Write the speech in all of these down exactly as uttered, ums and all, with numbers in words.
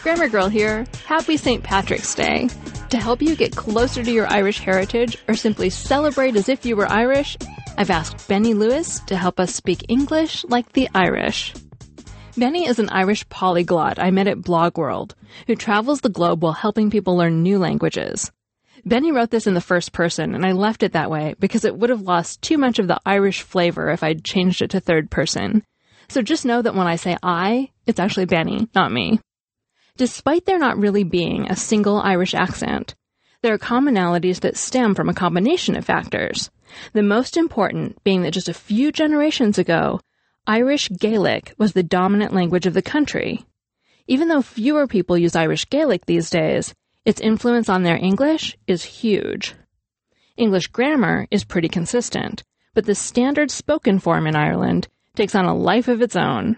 Grammar Girl here. Happy Saint Patrick's Day. To help you get closer to your Irish heritage or simply celebrate as if you were Irish, I've asked Benny Lewis to help us speak English like the Irish. Benny is an Irish polyglot I met at Blogworld, who travels the globe while helping people learn new languages. Benny wrote this in the first person, and I left it that way because it would have lost too much of the Irish flavor if I'd changed it to third person. So just know that when I say I, it's actually Benny, not me. Despite there not really being a single Irish accent, there are commonalities that stem from a combination of factors. The most important being that just a few generations ago, Irish Gaelic was the dominant language of the country. Even though fewer people use Irish Gaelic these days, its influence on their English is huge. English grammar is pretty consistent, but the standard spoken form in Ireland takes on a life of its own.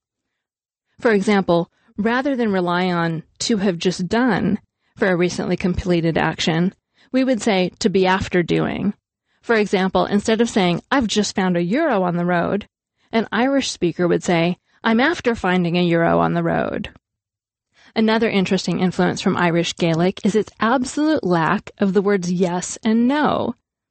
For example, rather than rely on to have just done for a recently completed action, we would say to be after doing. For example, instead of saying, I've just found a euro on the road, an Irish speaker would say, I'm after finding a euro on the road. Another interesting influence from Irish Gaelic is its absolute lack of the words yes and no.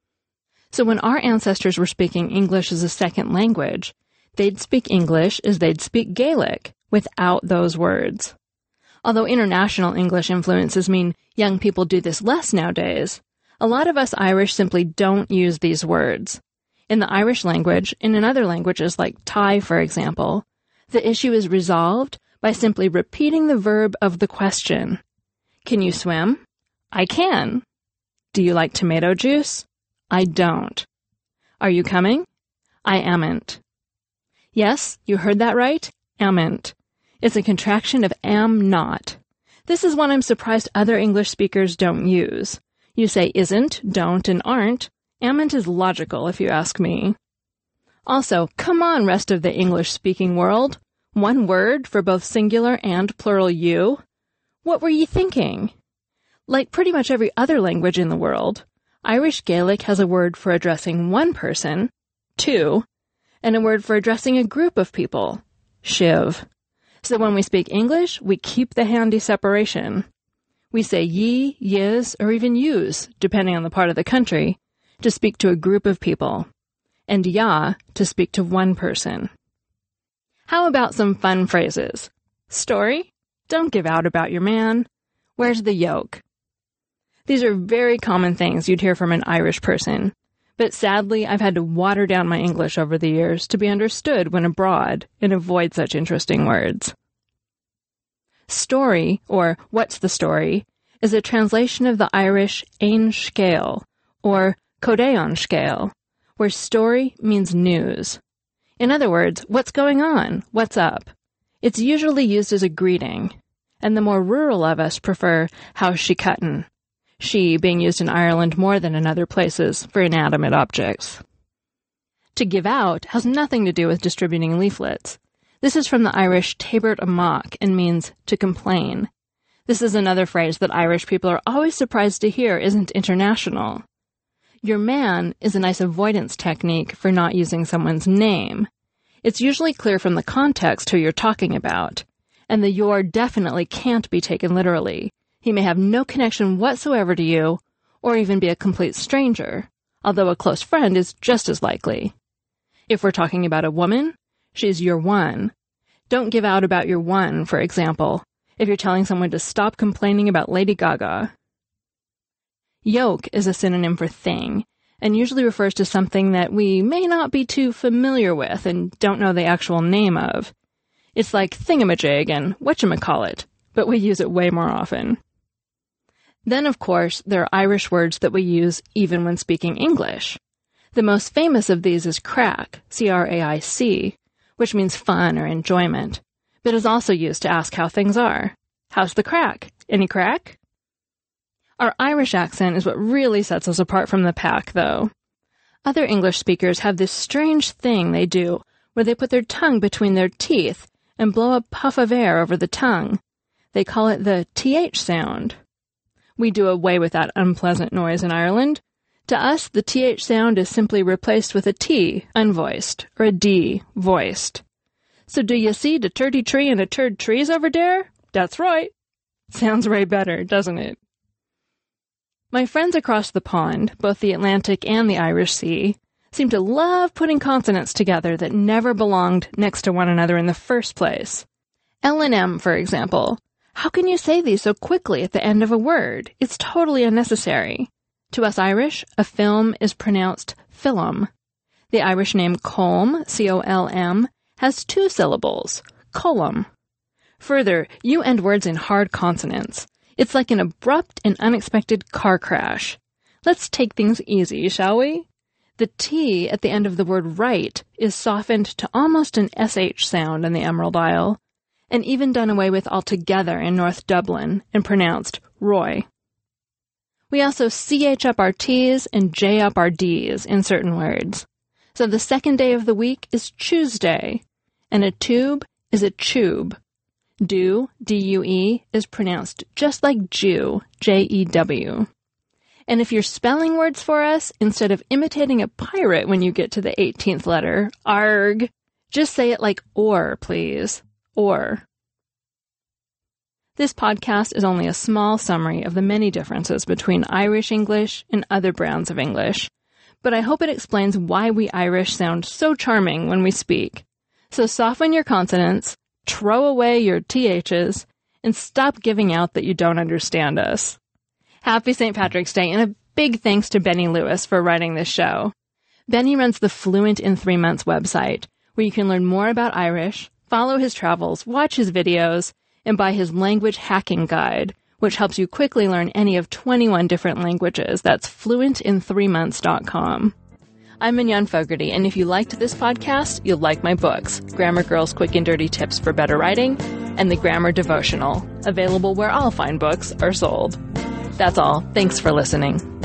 So when our ancestors were speaking English as a second language, they'd speak English as they'd speak Gaelic, without those words. Although international English influences mean young people do this less nowadays, a lot of us Irish simply don't use these words. In the Irish language, and in other languages like Thai, for example, the issue is resolved by simply repeating the verb of the question. Can you swim? I can. Do you like tomato juice? I don't. Are you coming? I amn't. Yes, you heard that right. Amn't. It's a contraction of am not. This is one I'm surprised other English speakers don't use. You say isn't, don't, and aren't. Amn't is logical, if you ask me. Also, come on, rest of the English-speaking world. One word for both singular and plural you? What were you thinking? Like pretty much every other language in the world, Irish Gaelic has a word for addressing one person, two, and a word for addressing a group of people, shiv. So when we speak English, we keep the handy separation. We say ye, yis, or even yous, depending on the part of the country, to speak to a group of people, and ya to speak to one person. How about some fun phrases? Story? Don't give out about your man. Where's the yoke? These are very common things you'd hear from an Irish person, but sadly I've had to water down my English over the years to be understood when abroad and avoid such interesting words. Story, or what's the story, is a translation of the Irish ein scéal, or Codeon scéal, where story means news. In other words, what's going on? What's up? It's usually used as a greeting, and the more rural of us prefer how's she cuttin', she being used in Ireland more than in other places for inanimate objects. To give out has nothing to do with distributing leaflets. This is from the Irish tabert amach and means to complain. This is another phrase that Irish people are always surprised to hear isn't international. Your man is a nice avoidance technique for not using someone's name. It's usually clear from the context who you're talking about, and the your definitely can't be taken literally. He may have no connection whatsoever to you, or even be a complete stranger, although a close friend is just as likely. If we're talking about a woman, she's your one. Don't give out about your one, for example, if you're telling someone to stop complaining about Lady Gaga. Yoke is a synonym for thing, and usually refers to something that we may not be too familiar with and don't know the actual name of. It's like thingamajig and whatchamacallit, but we use it way more often. Then, of course, there are Irish words that we use even when speaking English. The most famous of these is crack, C R A I C, which means fun or enjoyment, but is also used to ask how things are. How's the crack? Any crack? Our Irish accent is what really sets us apart from the pack, though. Other English speakers have this strange thing they do where they put their tongue between their teeth and blow a puff of air over the tongue. They call it the th sound. We do away with that unpleasant noise in Ireland. To us, the th sound is simply replaced with a t, unvoiced, or a d, voiced. So do you see the turdy tree and a turd trees over there? That's right. Sounds way better, doesn't it? My friends across the pond, both the Atlantic and the Irish Sea, seem to love putting consonants together that never belonged next to one another in the first place. L and M, for example. How can you say these so quickly at the end of a word? It's totally unnecessary. To us Irish, a film is pronounced film. The Irish name colm, C O L M, has two syllables, colum. Further, you end words in hard consonants. It's like an abrupt and unexpected car crash. Let's take things easy, shall we? The T at the end of the word right is softened to almost an S H sound in the Emerald Isle, and even done away with altogether in North Dublin and pronounced Roy. We also C H up our T's and J up our D's in certain words. So the second day of the week is Tuesday, and a tube is a tube. Dew, D U E, is pronounced just like Jew, J E W. And if you're spelling words for us, instead of imitating a pirate when you get to the eighteenth letter, arg, just say it like or, please. Or. This podcast is only a small summary of the many differences between Irish English and other brands of English, but I hope it explains why we Irish sound so charming when we speak. So soften your consonants, throw away your T H's, and stop giving out that you don't understand us. Happy Saint Patrick's Day, and a big thanks to Benny Lewis for writing this show. Benny runs the Fluent in Three Months website, where you can learn more about Irish, follow his travels, watch his videos, and buy his language hacking guide, which helps you quickly learn any of twenty-one different languages. That's fluent in three months dot com. I'm Mignon Fogarty, and if you liked this podcast, you'll like my books, Grammar Girl's Quick and Dirty Tips for Better Writing, and The Grammar Devotional, available where all fine books are sold. That's all. Thanks for listening.